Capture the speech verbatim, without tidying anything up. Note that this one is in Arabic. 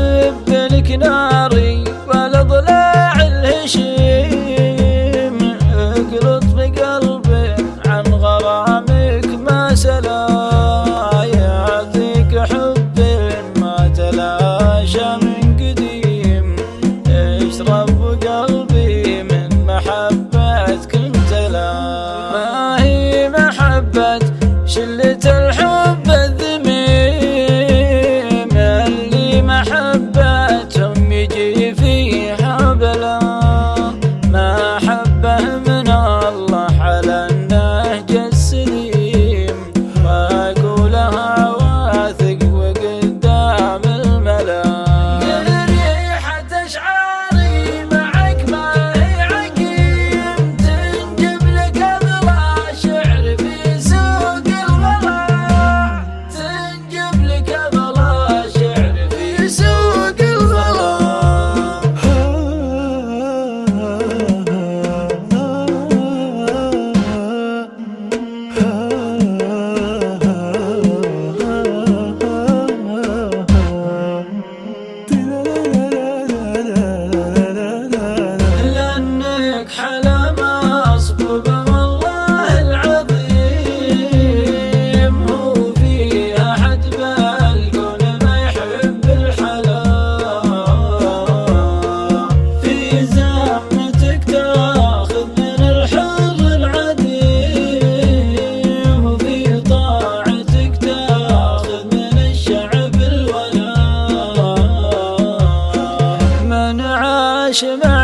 أحب لك ناري ولا ضلع الهشيم، اقلط بقلبي عن غرامك ما سلا، يعطيك حب ما تلاشى من قديم، اشرب قلبي من محبتك امتلا. ما هي محبة شلة الحب الذميم، اللي محبتهم يجي فيها بلا، ما حبه من الله على النهج السليم، واقولها واثق وقدام الملا. ريحة اشعاري معك ما هي عقيم، تنجب لك اغلى شعر في سوق الغلا، تنجب لك اغلى شعر في سوق الغلا. لأنك حلا ما أصبب والله العظيم، هو في أحد بالكون ما يحب الحلا، في زمتك تاخذ من الحر العديم، وفي طاعتك تاخذ من الشعب الولا. من عاش